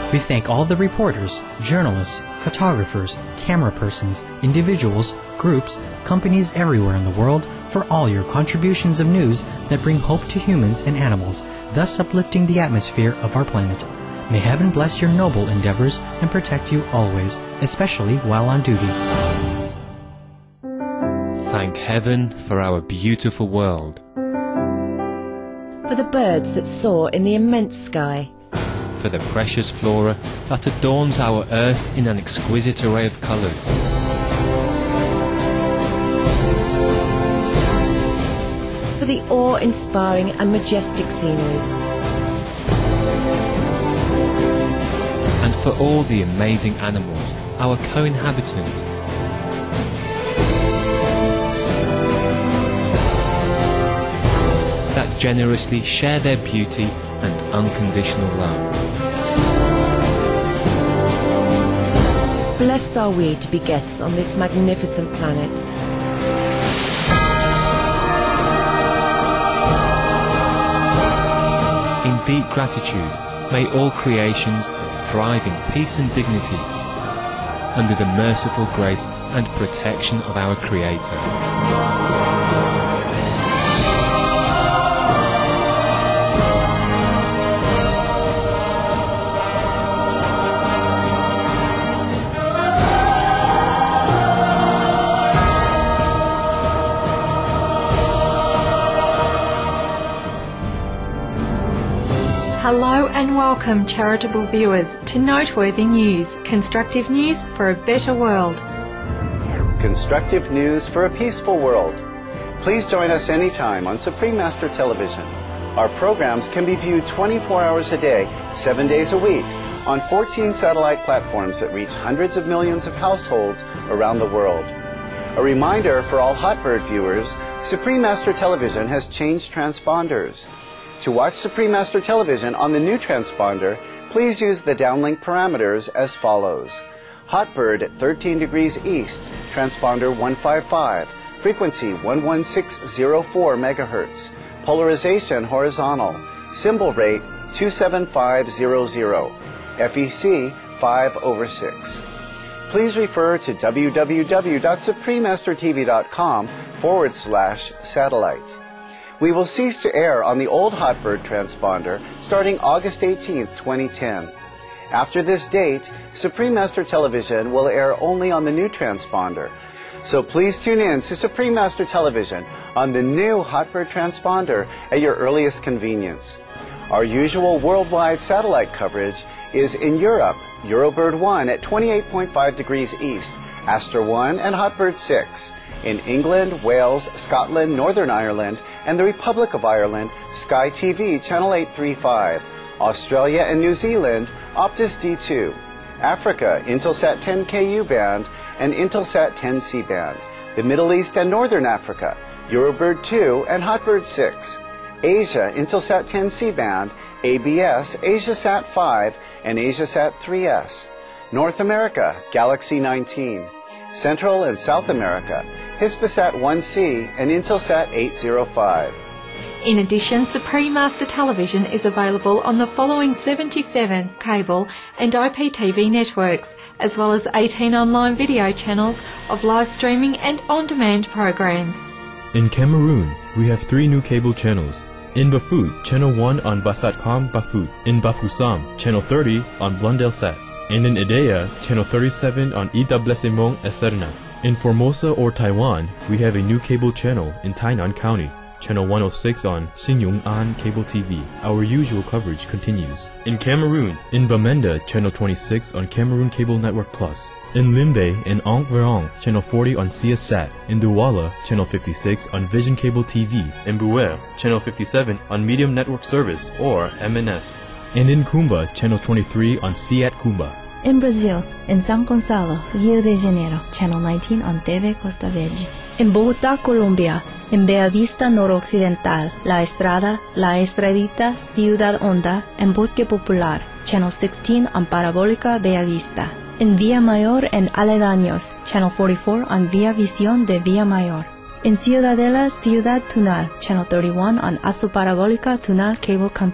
We thank all the reporters, journalists, photographers, camera persons, individuals, groups, companies everywhere in the world for all your contributions of news that bring hope to humans and animals, thus uplifting the atmosphere of our planet. May heaven bless your noble endeavors and protect you always, especially while on duty. Thank heaven for our beautiful world. For the birds that soar in the immense sky. For the precious flora that adorns our earth in an exquisite array of colours. For the awe-inspiring and majestic sceneries. And for all the amazing animals, our co-inhabitants. That generously share their beauty and unconditional love. Blessed are we to be guests on this magnificent planet. In deep gratitude, may all creations thrive in peace and dignity, under the merciful grace and protection of our Creator. Hello and welcome, charitable viewers, to Noteworthy News, constructive news for a better world. Constructive news for a peaceful world. Please join us anytime on Supreme Master Television. Our programs can be viewed 24 hours a day, 7 days a week, on 14 satellite platforms that reach hundreds of millions of households around the world. A reminder for all Hotbird viewers, Supreme Master Television has changed transponders. To watch Supreme Master Television on the new transponder, please use the downlink parameters as follows. Hotbird at 13 degrees east, transponder 155, frequency 11604 MHz, polarization horizontal, symbol rate 27500, FEC 5/6. Please refer to www.suprememastertv.com/satellite. We will cease to air on the old Hotbird transponder starting August 18, 2010. After this date, Supreme Master Television will air only on the new transponder. So please tune in to Supreme Master Television on the new Hotbird transponder at your earliest convenience. Our usual worldwide satellite coverage is in Europe, Eurobird 1 at 28.5 degrees east, Astra 1 and Hotbird 6. In England, Wales, Scotland, Northern Ireland, and the Republic of Ireland, Sky TV Channel 835. Australia and New Zealand, Optus D2. Africa, Intelsat 10Ku band and Intelsat 10C band. The Middle East and Northern Africa, Eurobird 2 and Hotbird 6. Asia, Intelsat 10C band, ABS, AsiaSat 5, and AsiaSat 3S. North America, Galaxy 19. Central and South America, Hispasat 1C and Intelsat 805. In addition, Supreme Master Television is available on the following 77 cable and IPTV networks, as well as 18 online video channels of live streaming and on-demand programs. In Cameroon, we have 3 new cable channels. In Bafut, Channel 1 on Basatcom Bafut. In Bafoussam, Channel 30 on Blondelsat. And in Idea, Channel 37 on Etablissements Esterna. In Formosa or Taiwan, we have a new cable channel in Tainan County, Channel 106 on Xingyong-an Cable TV. Our usual coverage continues. In Cameroon, in Bamenda, Channel 26 on Cameroon Cable Network Plus. In Limbe and Ank-Verong, Channel 40 on CSat. In Douala, Channel 56 on Vision Cable TV. In Buer, Channel 57 on Medium Network Service or MNS. And in Kumba, Channel 23 on Siat Kumba. In Brazil, in São Gonçalo, Rio de Janeiro, Channel 19 on TV Costa Verde. In Bogotá, Colombia, en Bella Vista Noroccidental, La Estrada, La Estradita, Ciudad Honda, en Bosque Popular, Channel 16 on Parabólica Bella Vista. In Villa Mayor and Aledaños, Channel 44 on Via Visión de Villa Mayor. In Ciudadela, Ciudad Tunal, Channel 31 on Aso Parabólica Tunal Cable Company.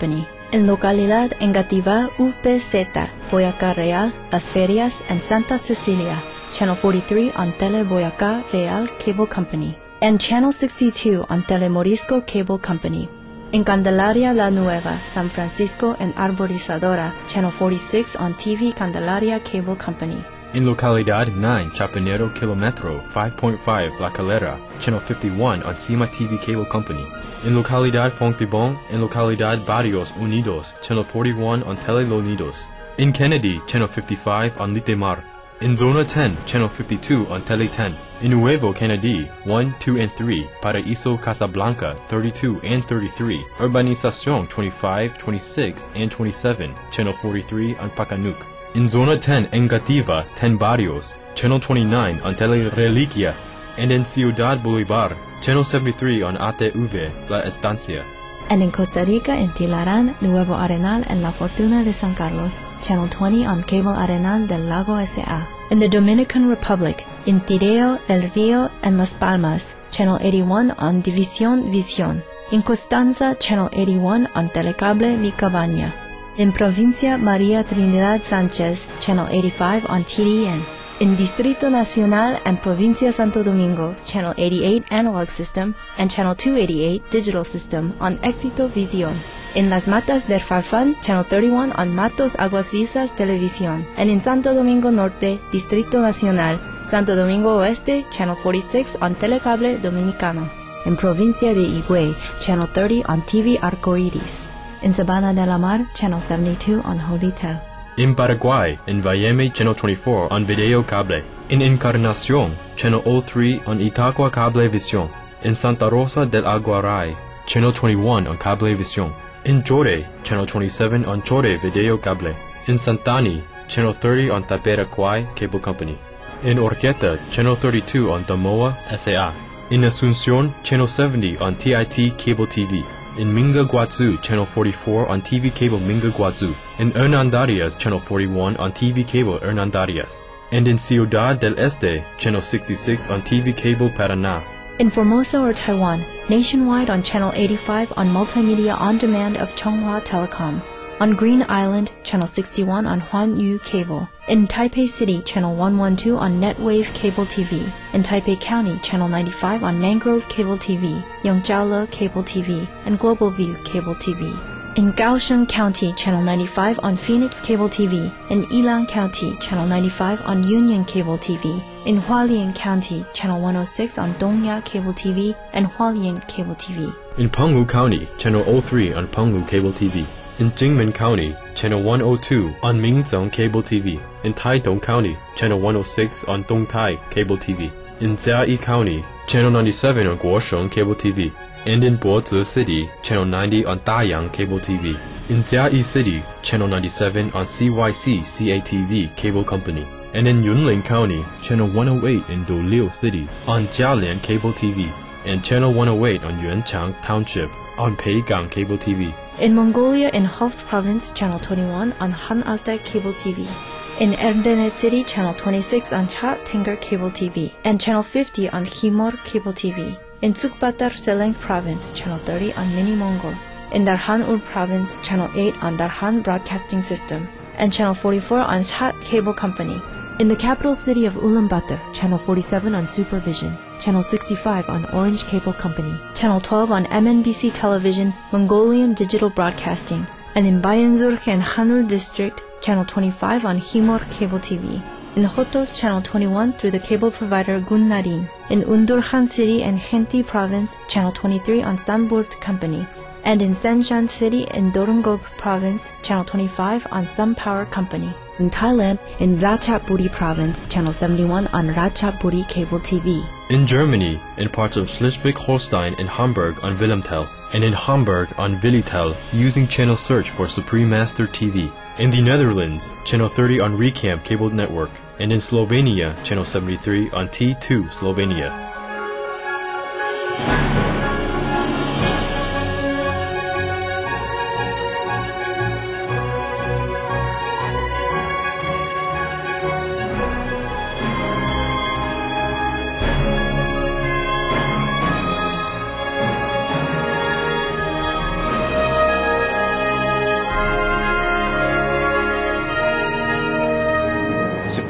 En localidad Engativá, UPZ, Boyacá Real, Las Ferias, and Santa Cecilia, Channel 43 on Tele Boyacá Real Cable Company, and Channel 62 on Tele Morisco Cable Company. In Candelaria La Nueva, San Francisco, and Arborizadora, Channel 46 on TV Candelaria Cable Company. In Localidad 9, Chapinero Kilometro 5.5 La Calera, Channel 51 on Cima TV Cable Company. In Localidad Fontibón and Localidad Barrios Unidos, Channel 41 on Tele Lonidos. In Kennedy, Channel 55 on Litemar. In Zona 10, Channel 52 on Tele 10. In Nuevo Kennedy, 1, 2, and 3, Paraíso Casablanca 32 and 33, Urbanización 25, 26, and 27, Channel 43 on Pacanuc. In Zona 10 Engativa, 10 Barrios, Channel 29 on Tele Reliquia, and in Ciudad Bolívar, Channel 73 on ATV La Estancia. And in Costa Rica, in Tilarán, Nuevo Arenal, and La Fortuna de San Carlos, Channel 20 on Cable Arenal del Lago S.A. In the Dominican Republic, in Tireo, El Rio, and Las Palmas, Channel 81 on División Visión. In Constanza, Channel 81 on Telecable Vicabania. In Provincia María Trinidad Sánchez, Channel 85 on TDN. In Distrito Nacional and Provincia Santo Domingo, Channel 88 Analog System and Channel 288 Digital System on Éxito Visión. In Las Matas del Farfán, Channel 31 on Matos Aguas Visas Televisión. And in Santo Domingo Norte, Distrito Nacional, Santo Domingo Oeste, Channel 46 on Telecable Dominicano. In Provincia de Higüey, Channel 30 on TV Arcoiris. In Sabana de la Mar, Channel 72 on Holitel. In Paraguay, in Vayeme, Channel 24 on Video Cable. In Encarnación, Channel 03 on Itaqua Cablevisión. In Santa Rosa del Aguaray, Channel 21 on Cablevisión. In Chore, Channel 27 on Chore Video Cable. In Santani, Channel 30 on Taperacuay Cable Company. In Orqueta, Channel 32 on Damoa S.A. In Asunción, Channel 70 on TIT Cable TV. In Minga Guazú, Channel 44 on TV Cable Minga Guazú. In Hernandarias, Channel 41 on TV Cable Hernandarias. And in Ciudad del Este, Channel 66 on TV Cable Paraná. In Formosa or Taiwan, nationwide on Channel 85 on Multimedia On Demand of Chonghua Telecom. On Green Island, Channel 61 on Huanyu Cable. In Taipei City, Channel 112 on Netwave Cable TV. In Taipei County, Channel 95 on Mangrove Cable TV, Yongjiaole Cable TV, and Global View Cable TV. In Kaohsiung County, Channel 95 on Phoenix Cable TV. In Yilan County, Channel 95 on Union Cable TV. In Hualien County, Channel 106 on Dongya Cable TV and Hualien Cable TV. In Penghu County, Channel 03 on Penghu Cable TV. In Jingmen County, Channel 102 on Minzhong Cable TV. In Taitung County, Channel 106 on Dongtai Cable TV. In Jiayi County, Channel 97 on Guosheng Cable TV. And in Bozi City, Channel 90 on Dayang Cable TV. In Jiayi City, Channel 97 on CYC CATV Cable Company. And in Yunlin County, Channel 108 in Doliu City on Jialian Cable TV. And Channel 108 on Yuanchang Township on Peigang Cable TV. In Mongolia, in Hof Province, Channel 21 on Han Alta Cable TV. In Erdenet City, Channel 26 on Chat Tenger Cable TV. And Channel 50 on Himor Cable TV. In Sukbatar Seleng Province, Channel 30 on Mini Mongol. In Darhan-ur Province, Channel 8 on Darhan Broadcasting System. And Channel 44 on Chat Cable Company. In the capital city of Ulaanbaatar, Channel 47 on Supervision. Channel 65 on Orange Cable Company. Channel 12 on MNBC Television, Mongolian Digital Broadcasting. And in Bayanzurk and Hanul District, Channel 25 on Himor Cable TV. In Hotor, Channel 21 through the cable provider Gunnarin. In Undurhan City and Khenti Province, Channel 23 on Sanburt Company. And in Sanshan City in Dorongop Province, Channel 25 on Sun Power Company. In Thailand, in Ratchaburi Province, Channel 71 on Ratchaburi Cable TV. In Germany, in parts of Schleswig-Holstein and Hamburg on Wilhelmtel, and in Hamburg on Willitel, using channel search for Supreme Master TV. In the Netherlands, Channel 30 on Recamp Cable Network, and in Slovenia, Channel 73 on T2 Slovenia.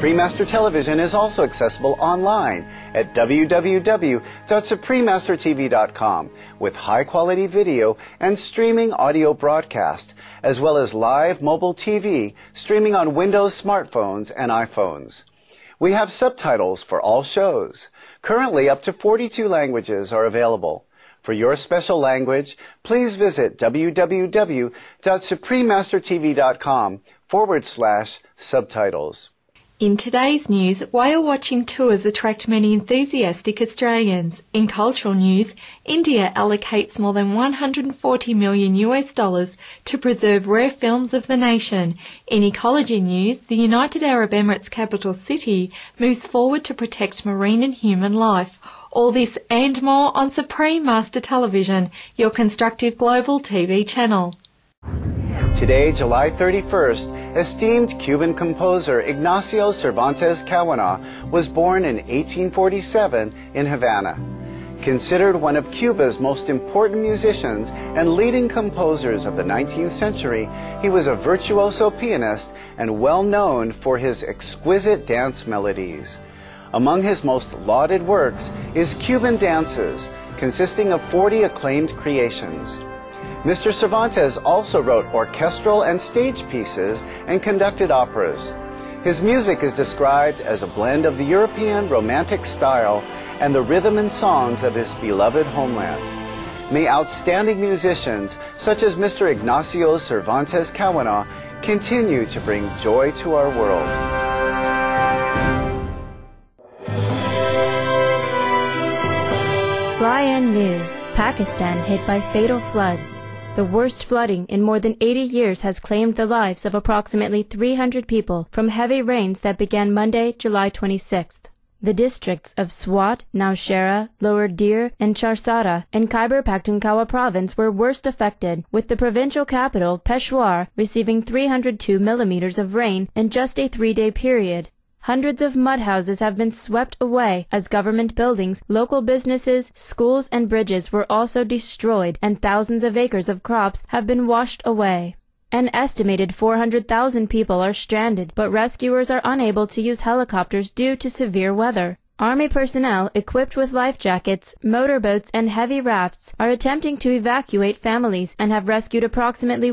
Supreme Master Television is also accessible online at www.suprememastertv.com with high-quality video and streaming audio broadcast, as well as live mobile TV streaming on Windows smartphones and iPhones. We have subtitles for all shows. Currently, up to 42 languages are available. For your special language, please visit www.suprememastertv.com/subtitles. In today's news, whale watching tours attract many enthusiastic Australians. In cultural news, India allocates more than $140 million to preserve rare films of the nation. In ecology news, the United Arab Emirates capital city moves forward to protect marine and human life. All this and more on Supreme Master Television, your constructive global TV channel. Today, July 31st, esteemed Cuban composer Ignacio Cervantes Cawaná was born in 1847 in Havana. Considered one of Cuba's most important musicians and leading composers of the 19th century, he was a virtuoso pianist and well known for his exquisite dance melodies. Among his most lauded works is Cuban Dances, consisting of 40 acclaimed creations. Mr. Cervantes also wrote orchestral and stage pieces and conducted operas. His music is described as a blend of the European Romantic style and the rhythm and songs of his beloved homeland. May outstanding musicians such as Mr. Ignacio Cervantes Cawaná continue to bring joy to our world. Fly-in news. Pakistan hit by fatal floods. The worst flooding in more than 80 years has claimed the lives of approximately 300 people from heavy rains that began Monday, July 26th. The districts of Swat, Nowshera, Lower Dir, and Charsara in Khyber Pakhtunkhwa province were worst affected, with the provincial capital, Peshawar, receiving 302 millimeters of rain in just a 3-day period. Hundreds of mud houses have been swept away as government buildings, local businesses, schools, and bridges were also destroyed, and thousands of acres of crops have been washed away. An estimated 400,000 people are stranded, but rescuers are unable to use helicopters due to severe weather. Army personnel equipped with life jackets, motorboats, and heavy rafts are attempting to evacuate families and have rescued approximately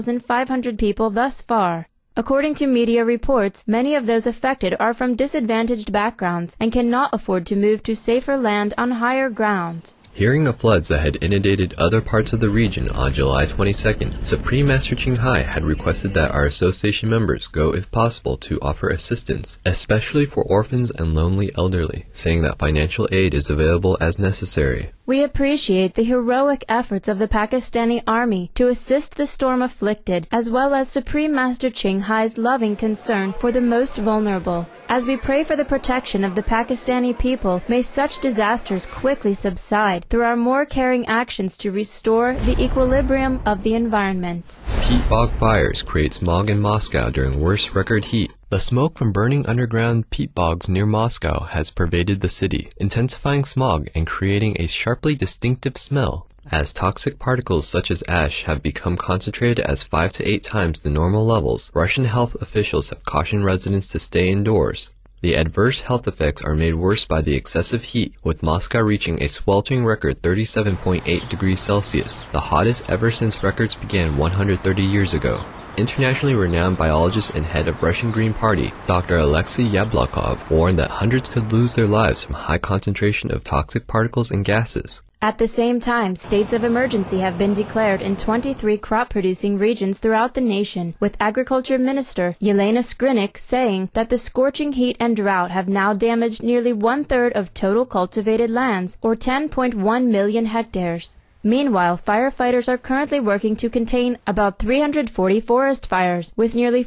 1,500 people thus far. According to media reports, many of those affected are from disadvantaged backgrounds and cannot afford to move to safer land on higher ground. Hearing of floods that had inundated other parts of the region on July 22nd, Supreme Master Ching Hai had requested that our association members go if possible to offer assistance, especially for orphans and lonely elderly, saying that financial aid is available as necessary. We appreciate the heroic efforts of the Pakistani Army to assist the storm-afflicted, as well as Supreme Master Ching Hai's loving concern for the most vulnerable. As we pray for the protection of the Pakistani people, may such disasters quickly subside through our more caring actions to restore the equilibrium of the environment. Peat bog fires create smog in Moscow during worst record heat. The smoke from burning underground peat bogs near Moscow has pervaded the city, intensifying smog and creating a sharply distinctive smell. As toxic particles such as ash have become concentrated as 5 to 8 times the normal levels, Russian health officials have cautioned residents to stay indoors. The adverse health effects are made worse by the excessive heat, with Moscow reaching a sweltering record 37.8 degrees Celsius, the hottest ever since records began 130 years ago. Internationally renowned biologist and head of Russian Green Party, Dr. Alexei Yablokov, warned that hundreds could lose their lives from high concentration of toxic particles and gases. At the same time, states of emergency have been declared in 23 crop-producing regions throughout the nation, with Agriculture Minister Yelena Skrinik saying that the scorching heat and drought have now damaged nearly one-third of total cultivated lands, or 10.1 million hectares. Meanwhile, firefighters are currently working to contain about 340 forest fires, with nearly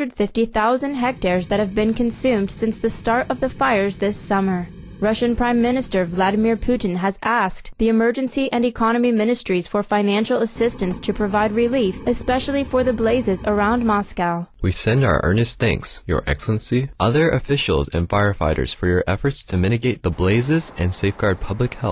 450,000 hectares that have been consumed since the start of the fires this summer. Russian Prime Minister Vladimir Putin has asked the emergency and economy ministries for financial assistance to provide relief, especially for the blazes around Moscow. We send our earnest thanks, Your Excellency, other officials and firefighters for your efforts to mitigate the blazes and safeguard public health.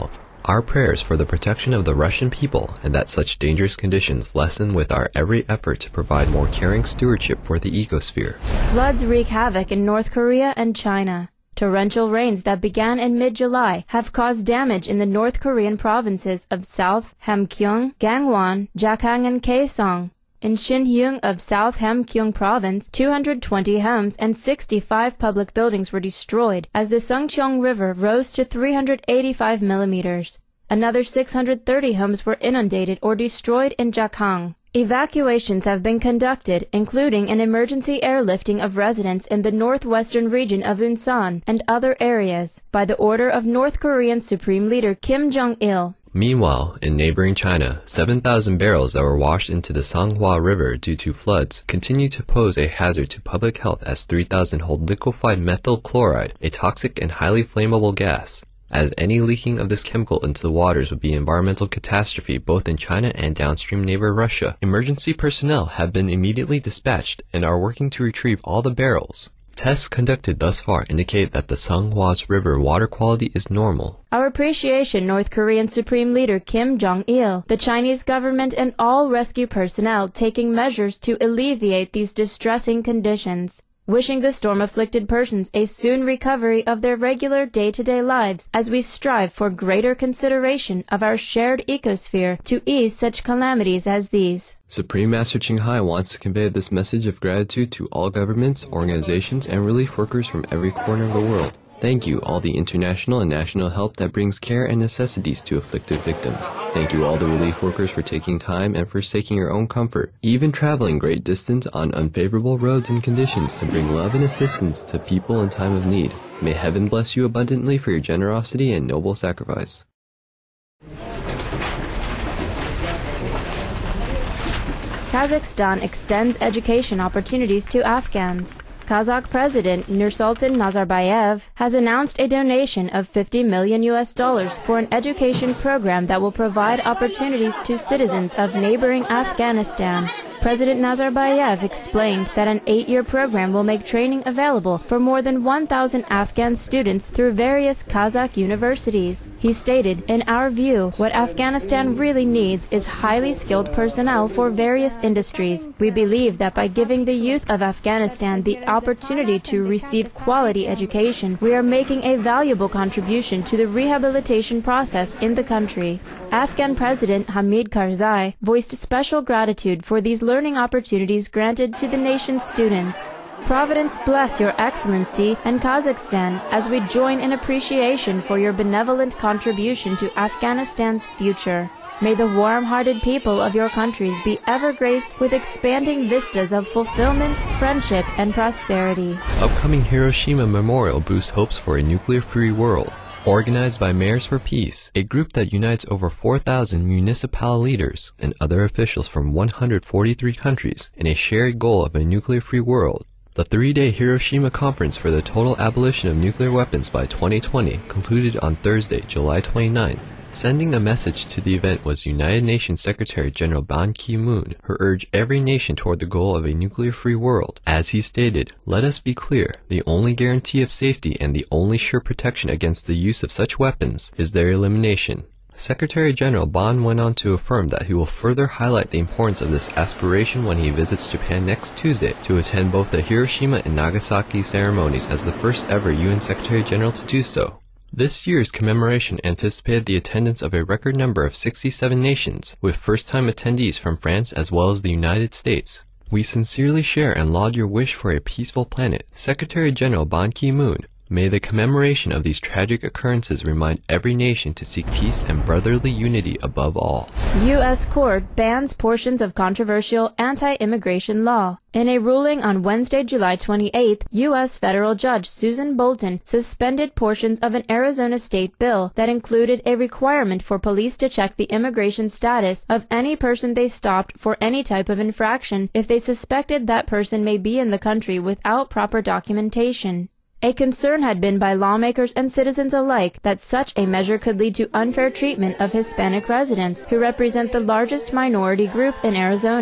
Our prayers for the protection of the Russian people and that such dangerous conditions lessen with our every effort to provide more caring stewardship for the ecosphere. Floods wreak havoc in North Korea and China. Torrential rains that began in mid-July have caused damage in the North Korean provinces of South Hamgyong, Gangwon, Jakhang, and Kaesong. In Shinhyung of South Hamgyong Province, 220 homes and 65 public buildings were destroyed as the Sungcheong River rose to 385 millimeters. Another 630 homes were inundated or destroyed in Jakhang. Evacuations have been conducted, including an emergency airlifting of residents in the northwestern region of Unsan and other areas, by the order of North Korean Supreme Leader Kim Jong-il. Meanwhile, in neighboring China, 7,000 barrels that were washed into the Songhua River due to floods continue to pose a hazard to public health as 3,000 hold liquefied methyl chloride, a toxic and highly flammable gas. As any leaking of this chemical into the waters would be an environmental catastrophe both in China and downstream neighbor Russia, emergency personnel have been immediately dispatched and are working to retrieve all the barrels. Tests conducted thus far indicate that the Songhua River water quality is normal. Our appreciation, North Korean Supreme Leader Kim Jong-il, the Chinese government and all rescue personnel taking measures to alleviate these distressing conditions. Wishing the storm-afflicted persons a soon recovery of their regular day-to-day lives as we strive for greater consideration of our shared ecosphere to ease such calamities as these. Supreme Master Ching Hai wants to convey this message of gratitude to all governments, organizations, and relief workers from every corner of the world. Thank you, all the international and national help that brings care and necessities to afflicted victims. Thank you, all the relief workers, for taking time and forsaking your own comfort, even traveling great distance on unfavorable roads and conditions to bring love and assistance to people in time of need. May heaven bless you abundantly for your generosity and noble sacrifice. Kazakhstan extends education opportunities to Afghans. Kazakh President Nursultan Nazarbayev has announced a donation of $50 million for an education program that will provide opportunities to citizens of neighboring Afghanistan. President Nazarbayev explained that an 8-year program will make training available for more than 1,000 Afghan students through various Kazakh universities. He stated, "In our view, what Afghanistan really needs is highly skilled personnel for various industries. We believe that by giving the youth of Afghanistan the opportunity to receive quality education, we are making a valuable contribution to the rehabilitation process in the country." Afghan President Hamid Karzai voiced special gratitude for these learning opportunities granted to the nation's students. Providence bless Your Excellency and Kazakhstan as we join in appreciation for your benevolent contribution to Afghanistan's future. May the warm-hearted people of your countries be ever graced with expanding vistas of fulfillment, friendship, and prosperity. Upcoming Hiroshima Memorial boosts hopes for a nuclear-free world. Organized by Mayors for Peace, a group that unites over 4,000 municipal leaders and other officials from 143 countries in a shared goal of a nuclear-free world. The 3-day Hiroshima Conference for the Total Abolition of Nuclear Weapons by 2020 concluded on Thursday, July 29. Sending a message to the event was United Nations Secretary General Ban Ki-moon, who urged every nation toward the goal of a nuclear-free world. As he stated, "Let us be clear, the only guarantee of safety and the only sure protection against the use of such weapons is their elimination." Secretary General Ban went on to affirm that he will further highlight the importance of this aspiration when he visits Japan next Tuesday to attend both the Hiroshima and Nagasaki ceremonies as the first ever UN Secretary General to do so. This year's commemoration anticipated the attendance of a record number of 67 nations, with first-time attendees from France as well as the United States. "We sincerely share and laud your wish for a peaceful planet." Secretary General Ban Ki-moon, "May the commemoration of these tragic occurrences remind every nation to seek peace and brotherly unity above all." U.S. court bans portions of controversial anti-immigration law. In a ruling on Wednesday, July 28th, U.S. federal judge Susan Bolton suspended portions of an Arizona state bill that included a requirement for police to check the immigration status of any person they stopped for any type of infraction if they suspected that person may be in the country without proper documentation. A concern had been by lawmakers and citizens alike that such a measure could lead to unfair treatment of Hispanic residents who represent the largest minority group in Arizona.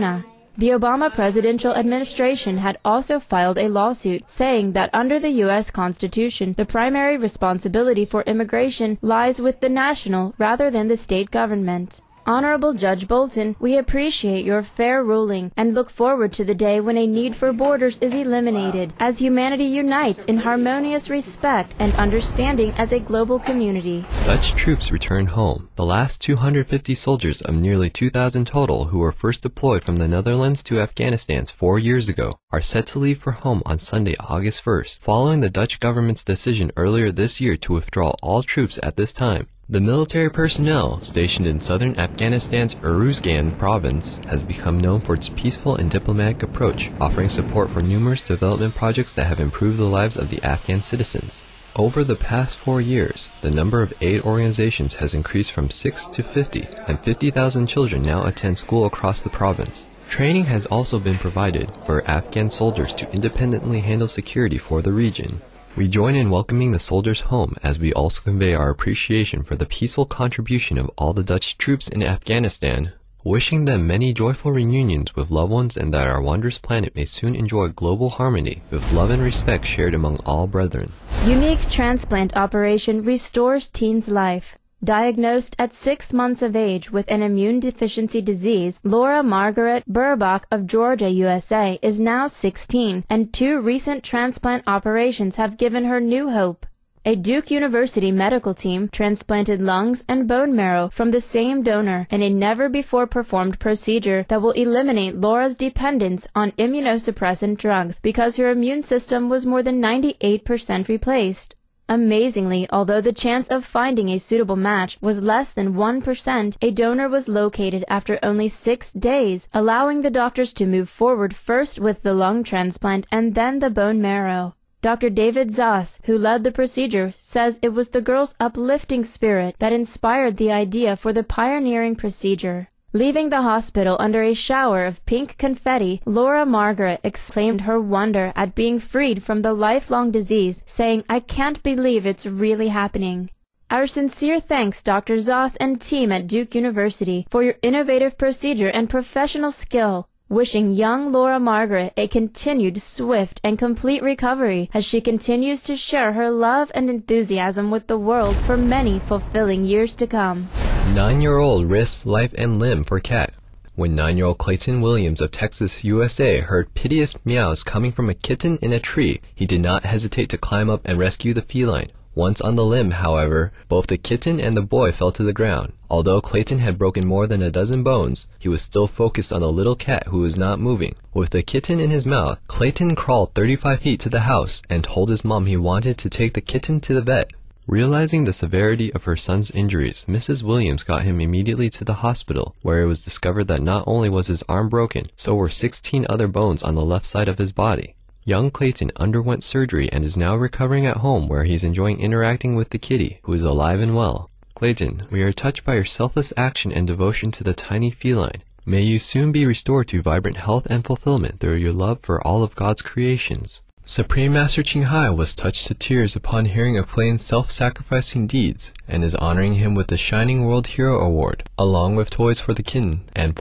The Obama presidential administration had also filed a lawsuit saying that under the U.S. Constitution, the primary responsibility for immigration lies with the national rather than the state government. Honorable Judge Bolton, we appreciate your fair ruling and look forward to the day when a need for borders is eliminated as humanity unites in harmonious respect and understanding as a global community. Dutch troops returned home. The last 250 soldiers of nearly 2,000 total who were first deployed from the Netherlands to Afghanistan 4 years ago are set to leave for home on Sunday, August 1st, following the Dutch government's decision earlier this year to withdraw all troops at this time. The military personnel stationed in southern Afghanistan's Uruzgan province has become known for its peaceful and diplomatic approach, offering support for numerous development projects that have improved the lives of the Afghan citizens. Over the past 4 years, the number of aid organizations has increased from 6 to 50, and 50,000 children now attend school across the province. Training has also been provided for Afghan soldiers to independently handle security for the region. We join in welcoming the soldiers home as we also convey our appreciation for the peaceful contribution of all the Dutch troops in Afghanistan, wishing them many joyful reunions with loved ones and that our wondrous planet may soon enjoy global harmony with love and respect shared among all brethren. Unique transplant operation restores teen's life. Diagnosed at 6 months of age with an immune deficiency disease, Laura Margaret Burbach of Georgia, USA, is now 16, and 2 recent transplant operations have given her new hope. A Duke University medical team transplanted lungs and bone marrow from the same donor in a never-before-performed procedure that will eliminate Laura's dependence on immunosuppressant drugs because her immune system was more than 98% replaced. Amazingly, although the chance of finding a suitable match was less than 1%, a donor was located after only 6 days, allowing the doctors to move forward first with the lung transplant and then the bone marrow. Dr. David Zoss, who led the procedure, says it was the girl's uplifting spirit that inspired the idea for the pioneering procedure. Leaving the hospital under a shower of pink confetti, Laura Margaret exclaimed her wonder at being freed from the lifelong disease, saying, "I can't believe it's really happening." Our sincere thanks, Dr. Zoss and team at Duke University, for your innovative procedure and professional skill. Wishing young Laura Margaret a continued swift and complete recovery as she continues to share her love and enthusiasm with the world for many fulfilling years to come. 9-year-old risks life and limb for cat. When 9-year-old Clayton Williams of Texas, USA heard piteous meows coming from a kitten in a tree, he did not hesitate to climb up and rescue the feline. Once on the limb, however, both the kitten and the boy fell to the ground. Although Clayton had broken more than a dozen bones, he was still focused on the little cat who was not moving. With the kitten in his mouth, Clayton crawled 35 feet to the house and told his mom he wanted to take the kitten to the vet. Realizing the severity of her son's injuries, Mrs. Williams got him immediately to the hospital, where it was discovered that not only was his arm broken, so were 16 other bones on the left side of his body. Young Clayton underwent surgery and is now recovering at home, where he's enjoying interacting with the kitty, who is alive and well. Clayton, we are touched by your selfless action and devotion to the tiny feline. May you soon be restored to vibrant health and fulfillment through your love for all of God's creations. Supreme Master Ching Hai was touched to tears upon hearing of Clayton's self-sacrificing deeds, and is honoring him with the Shining World Hero Award, along with toys for the kitten, and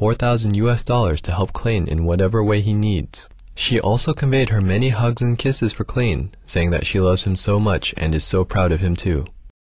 $4,000 to help Clayton in whatever way he needs. She also conveyed her many hugs and kisses for Clayton, saying that she loves him so much and is so proud of him too.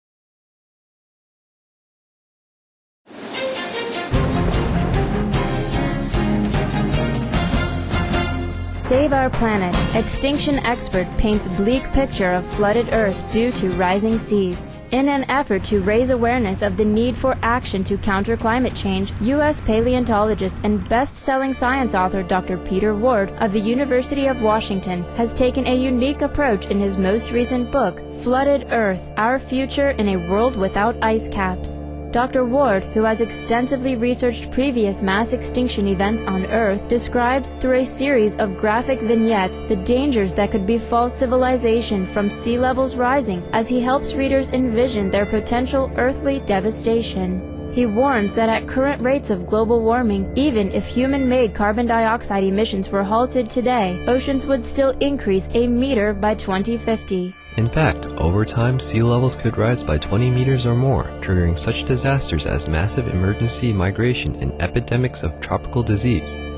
Save Our Planet. Extinction expert paints bleak picture of flooded Earth due to rising seas. In an effort to raise awareness of the need for action to counter climate change, U.S. paleontologist and best-selling science author Dr. Peter Ward of the University of Washington has taken a unique approach in his most recent book, Flooded Earth: Our Future in a World Without Ice Caps. Dr. Ward, who has extensively researched previous mass extinction events on Earth, describes through a series of graphic vignettes the dangers that could befall civilization from sea levels rising as he helps readers envision their potential earthly devastation. He warns that at current rates of global warming, even if human-made carbon dioxide emissions were halted today, oceans would still increase a meter by 2050. In fact, over time, sea levels could rise by 20 meters or more, triggering such disasters as massive emergency migration and epidemics of tropical disease.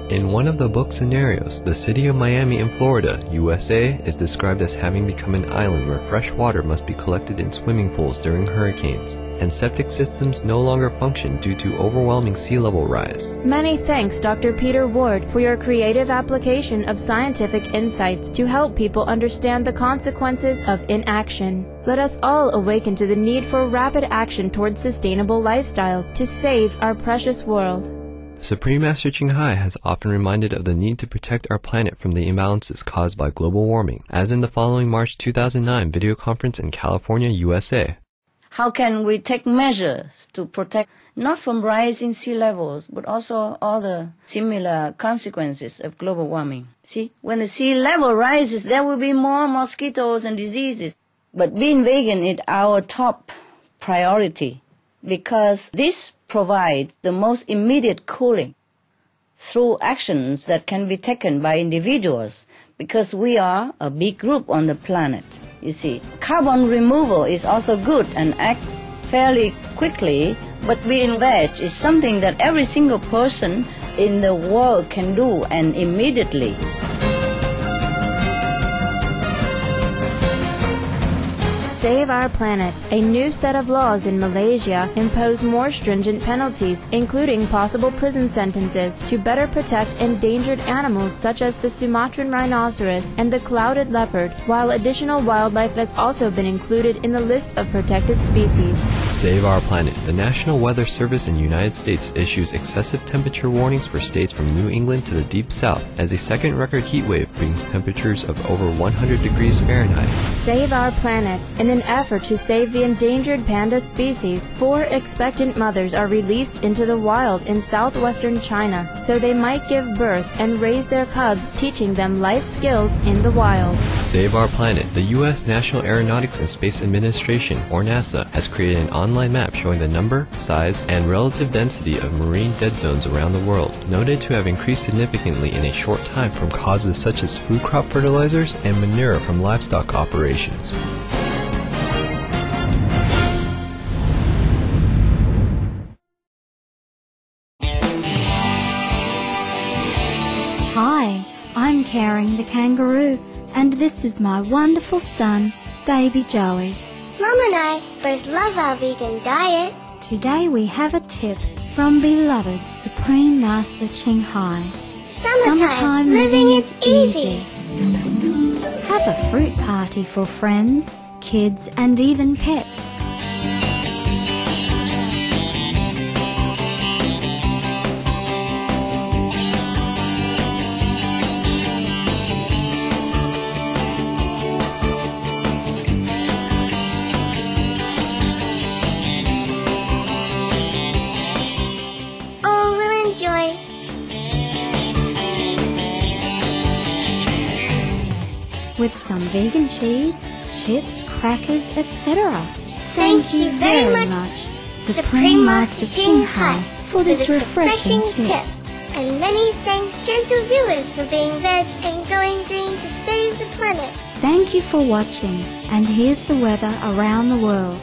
In one of the book scenarios, the city of Miami in Florida, USA, is described as having become an island where fresh water must be collected in swimming pools during hurricanes, and septic systems no longer function due to overwhelming sea level rise. Many thanks, Dr. Peter Ward, for your creative application of scientific insights to help people understand the consequences of inaction. Let us all awaken to the need for rapid action towards sustainable lifestyles to save our precious world. Supreme Master Ching Hai has often reminded of the need to protect our planet from the imbalances caused by global warming, as in the following March 2009 video conference in California, USA. How can we take measures to protect not from rising sea levels, but also all the similar consequences of global warming? See, when the sea level rises, there will be more mosquitoes and diseases. But being vegan is our top priority because this provides the most immediate cooling through actions that can be taken by individuals because we are a big group on the planet. You see, carbon removal is also good and acts fairly quickly, but being veg is something that every single person in the world can do and immediately. Save Our Planet. A new set of laws in Malaysia impose more stringent penalties, including possible prison sentences, to better protect endangered animals such as the Sumatran rhinoceros and the clouded leopard, while additional wildlife has also been included in the list of protected species. Save Our Planet. The National Weather Service in the United States issues excessive temperature warnings for states from New England to the Deep South, as a second record heat wave brings temperatures of over 100 degrees Fahrenheit. Save Our Planet. In an effort to save the endangered panda species, 4 expectant mothers are released into the wild in southwestern China so they might give birth and raise their cubs, teaching them life skills in the wild. Save Our Planet. The U.S. National Aeronautics and Space Administration, or NASA, has created an online map showing the number, size, and relative density of marine dead zones around the world, noted to have increased significantly in a short time from causes such as food crop fertilizers and manure from livestock operations. Hi, I'm Caring the kangaroo, and this is my wonderful son, Baby Joey. Mom and I both love our vegan diet. Today we have a tip from beloved Supreme Master Ching Hai. Summertime living is easy. Have a fruit party for friends, kids, and even pets. With some vegan cheese, chips, crackers, etc. Thank you very much, Supreme Master Ching Hai, for this refreshing tip. And many thanks, gentle viewers, for being veg and going green to save the planet. Thank you for watching, and here's the weather around the world.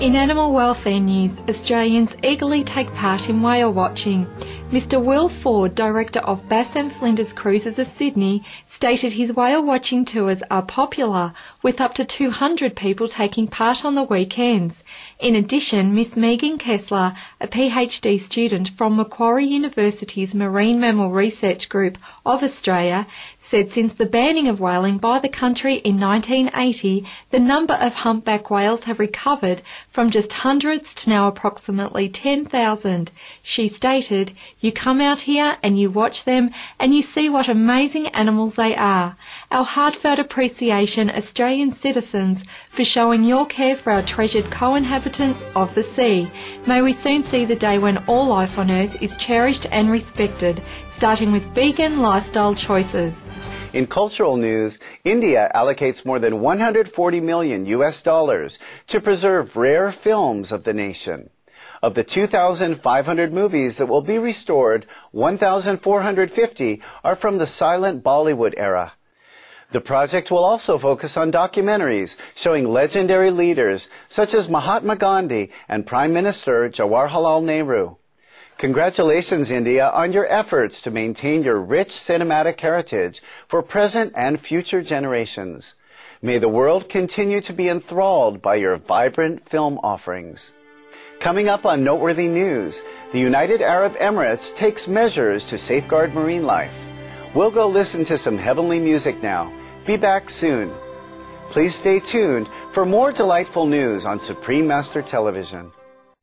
In animal welfare news, Australians eagerly take part in whale watching. Mr. Will Ford, director of Bass and Flinders Cruises of Sydney, stated his whale watching tours are popular, with up to 200 people taking part on the weekends. In addition, Miss Megan Kessler, a PhD student from Macquarie University's Marine Mammal Research Group of Australia, said since the banning of whaling by the country in 1980, the number of humpback whales have recovered from just hundreds to now approximately 10,000. She stated, "You come out here and you watch them and you see what amazing animals they are. Our heartfelt appreciation, Australian citizens, for showing your care for our treasured co-inhabitants of the sea. May we soon see the day when all life on Earth is cherished and respected, starting with vegan lifestyle choices." In cultural news, India allocates more than $140 million to preserve rare films of the nation. Of the 2,500 movies that will be restored, 1,450 are from the silent Bollywood era. The project will also focus on documentaries showing legendary leaders such as Mahatma Gandhi and Prime Minister Jawaharlal Nehru. Congratulations, India, on your efforts to maintain your rich cinematic heritage for present and future generations. May the world continue to be enthralled by your vibrant film offerings. Coming up on Noteworthy News, the United Arab Emirates takes measures to safeguard marine life. We'll go listen to some heavenly music now. Be back soon. Please stay tuned for more delightful news on Supreme Master Television.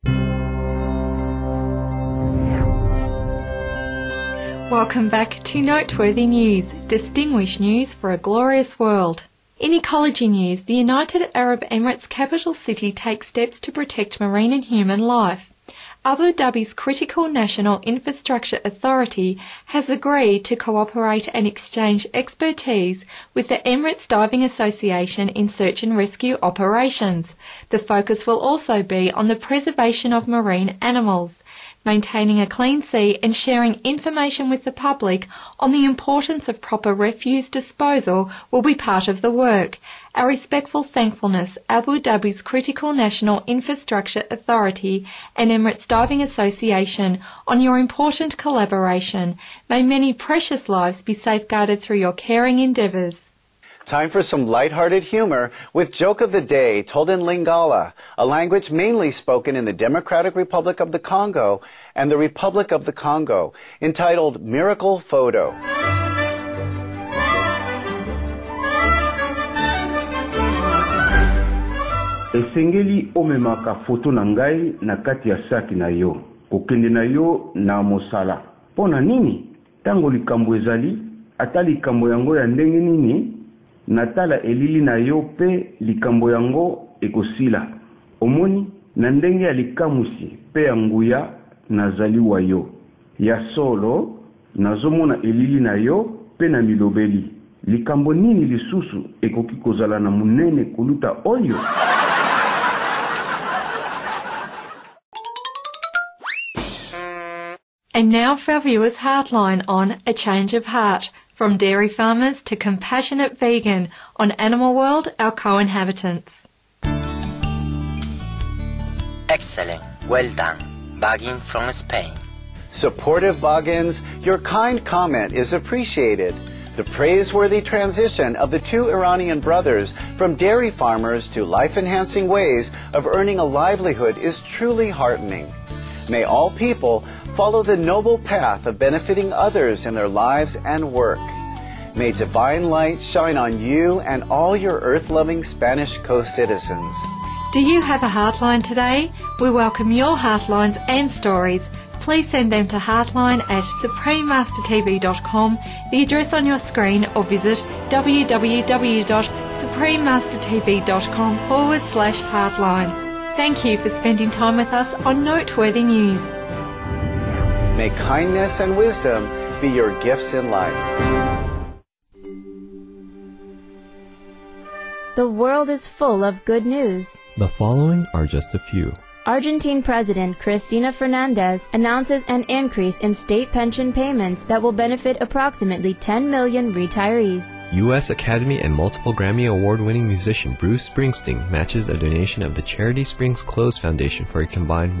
Welcome back to Noteworthy News, distinguished news for a glorious world. In ecology news, the United Arab Emirates capital city takes steps to protect marine and human life. Abu Dhabi's Critical National Infrastructure Authority has agreed to cooperate and exchange expertise with the Emirates Diving Association in search and rescue operations. The focus will also be on the preservation of marine animals. Maintaining a clean sea and sharing information with the public on the importance of proper refuse disposal will be part of the work. Our respectful thankfulness, Abu Dhabi's Critical National Infrastructure Authority and Emirates Diving Association, on your important collaboration. May many precious lives be safeguarded through your caring endeavours. Time for some lighthearted humor with Joke of the Day told in Lingala, a language mainly spoken in the Democratic Republic of the Congo and the Republic of the Congo, entitled Miracle Photo. Esengeli omemaka foto na ngai na kati ya saki na yo. Kokende na yo na mosala. Pona nini? Tango likambo ezali, ata likambo yango ya ndenge nini? Natala elili na yo pe likambo yango ekosila. Omoni na ndenge ya likamusi pe ya nguya nazali wa yo. Ya solo nazomona elili na yo pe na milobeli. Likambo nini lisusu ekoki kozala na munene kuluta oyo? And now for our viewers' Heartline on A Change of Heart, from dairy farmers to compassionate vegan, on Animal World, our co-inhabitants. Excellent, well done. Bagin from Spain. Supportive Boggins, your kind comment is appreciated. The praiseworthy transition of the two Iranian brothers from dairy farmers to life-enhancing ways of earning a livelihood is truly heartening. May all people follow the noble path of benefiting others in their lives and work. May divine light shine on you and all your earth-loving Spanish co-citizens. Do you have a Heartline today? We welcome your Heartlines and stories. Please send them to heartline@suprememastertv.com, the address on your screen, or visit www.suprememastertv.com/heartline. Thank you for spending time with us on Noteworthy News. May kindness and wisdom be your gifts in life. The world is full of good news. The following are just a few. Argentine President Cristina Fernandez announces an increase in state pension payments that will benefit approximately 10 million retirees. U.S. Academy and multiple Grammy Award-winning musician Bruce Springsteen matches a donation of the Charity Springs Clothes Foundation for a combined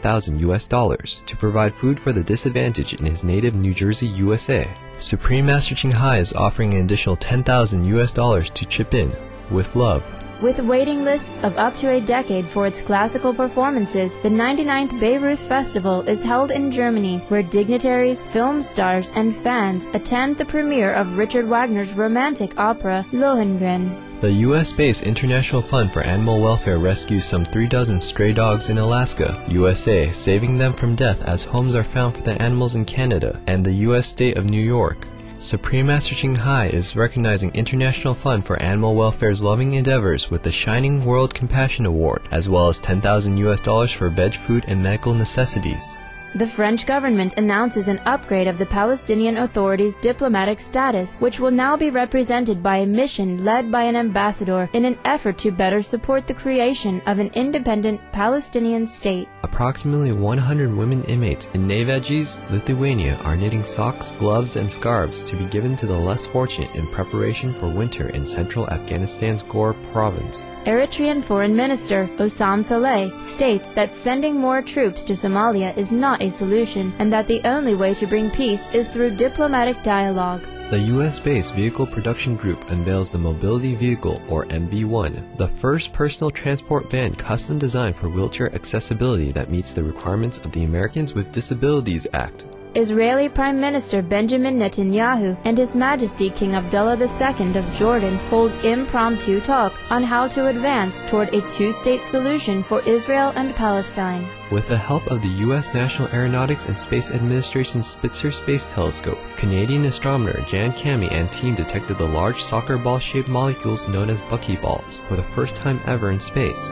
$100,000 to provide food for the disadvantaged in his native New Jersey, USA. Supreme Master Ching Hai is offering an additional $10,000 to chip in. With love. With waiting lists of up to a decade for its classical performances, the 99th Bayreuth Festival is held in Germany, where dignitaries, film stars, and fans attend the premiere of Richard Wagner's romantic opera, Lohengrin. The U.S.-based International Fund for Animal Welfare rescues some 36 stray dogs in Alaska, USA, saving them from death as homes are found for the animals in Canada and the U.S. state of New York. Supreme Master Ching Hai is recognizing International Fund for Animal Welfare's loving endeavors with the Shining World Compassion Award, as well as $10,000 for veg food and medical necessities. The French government announces an upgrade of the Palestinian Authority's diplomatic status, which will now be represented by a mission led by an ambassador in an effort to better support the creation of an independent Palestinian state. Approximately 100 women inmates in Nevajiz, Lithuania are knitting socks, gloves, and scarves to be given to the less fortunate in preparation for winter in central Afghanistan's Ghor province. Eritrean Foreign Minister Osam Saleh states that sending more troops to Somalia is not a solution and that the only way to bring peace is through diplomatic dialogue. The U.S.-based Vehicle Production Group unveils the Mobility Vehicle, or MB-1, the first personal transport van custom designed for wheelchair accessibility that meets the requirements of the Americans with Disabilities Act. Israeli Prime Minister Benjamin Netanyahu and His Majesty King Abdullah II of Jordan hold impromptu talks on how to advance toward a two-state solution for Israel and Palestine. With the help of the U.S. National Aeronautics and Space Administration's Spitzer Space Telescope, Canadian astronomer Jan Cammie and team detected the large soccer ball-shaped molecules known as buckyballs for the first time ever in space.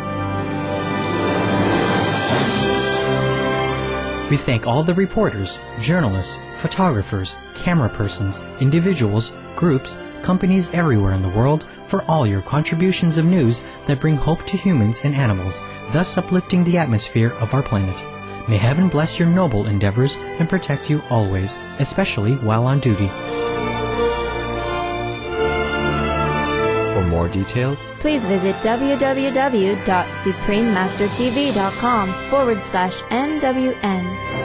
We thank all the reporters, journalists, photographers, camera persons, individuals, groups, companies everywhere in the world for all your contributions of news that bring hope to humans and animals, thus uplifting the atmosphere of our planet. May heaven bless your noble endeavors and protect you always, especially while on duty. For more details, please visit www.suprememastertv.com/NWN.